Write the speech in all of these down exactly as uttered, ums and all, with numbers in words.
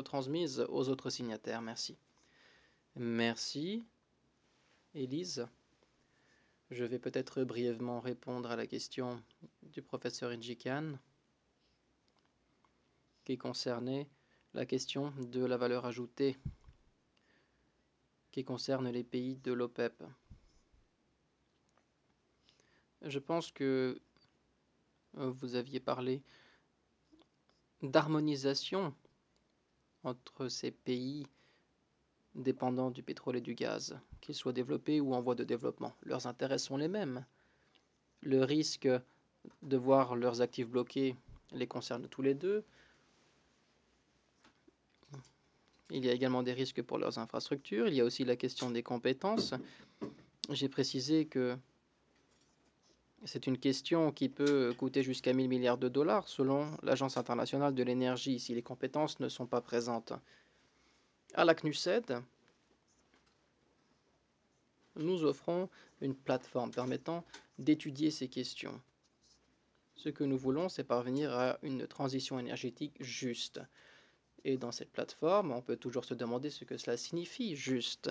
retransmises aux autres signataires. Merci. Merci. Élise, je vais peut-être brièvement répondre à la question du professeur Injikan qui concernait la question de la valeur ajoutée qui concerne les pays de l'OPEP. Je pense que vous aviez parlé d'harmonisation entre ces pays dépendants du pétrole et du gaz, qu'ils soient développés ou en voie de développement. Leurs intérêts sont les mêmes. Le risque de voir leurs actifs bloqués les concerne tous les deux. Il y a également des risques pour leurs infrastructures. Il y a aussi la question des compétences. J'ai précisé que c'est une question qui peut coûter jusqu'à mille milliards de dollars selon l'Agence internationale de l'énergie si les compétences ne sont pas présentes. À la C N U S E D, nous offrons une plateforme permettant d'étudier ces questions. Ce que nous voulons, c'est parvenir à une transition énergétique juste. Et dans cette plateforme, on peut toujours se demander ce que cela signifie, juste.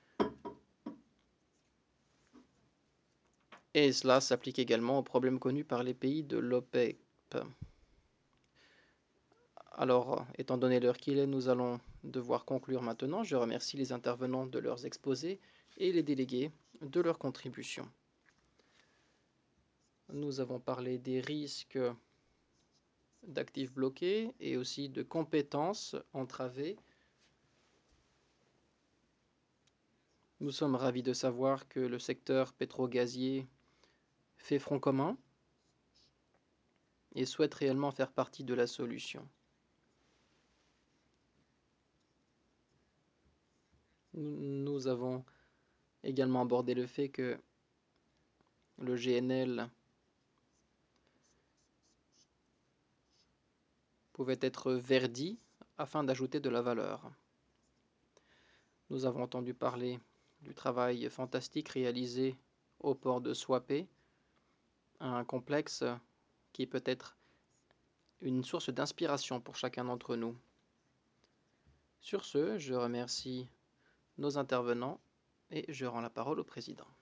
Et cela s'applique également aux problèmes connus par les pays de l'OPEP. Alors, étant donné l'heure qu'il est, nous allons devoir conclure maintenant. Je remercie les intervenants de leurs exposés et les délégués de leurs contributions. Nous avons parlé des risques d'actifs bloqués et aussi de compétences entravées. Nous sommes ravis de savoir que le secteur pétro-gazier fait front commun et souhaite réellement faire partie de la solution. Nous avons également abordé le fait que le G N L pouvait être verdi afin d'ajouter de la valeur. Nous avons entendu parler du travail fantastique réalisé au port de Suape, un complexe qui peut être une source d'inspiration pour chacun d'entre nous. Sur ce, je remercie nos intervenants et je rends la parole au président.